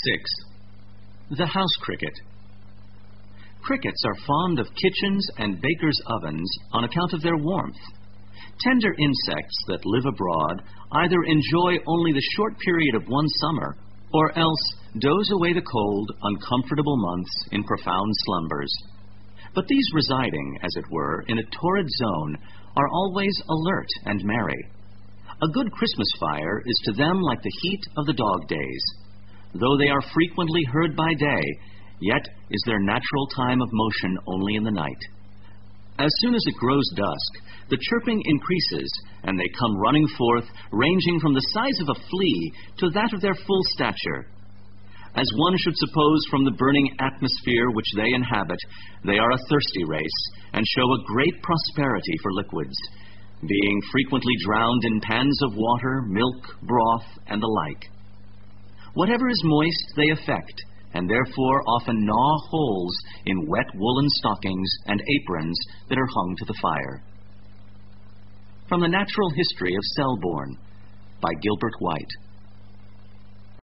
6. The house cricket. Crickets are fond of kitchens and bakers' ovens on account of their warmth. Tender insects that live abroad either enjoy only the short period of one summer, or else doze away the cold, uncomfortable months in profound slumbers. But these residing, as it were, in a torrid zone are always alert and merry. A good Christmas fire is to them like the heat of the dog days. Though they are frequently heard by day, yet is their natural time of motion only in the night. As soon as it grows dusk, the chirping increases, and they come running forth, ranging from the size of a flea to that of their full stature. As one should suppose from the burning atmosphere which they inhabit, they are a thirsty race, and show a great prosperity for liquids, being frequently drowned in pans of water, milk, broth, and the like. Whatever is moist they affect, and therefore often gnaw holes in wet woolen stockings and aprons that are hung to the fire. From the Natural History of Selborne, by Gilbert White.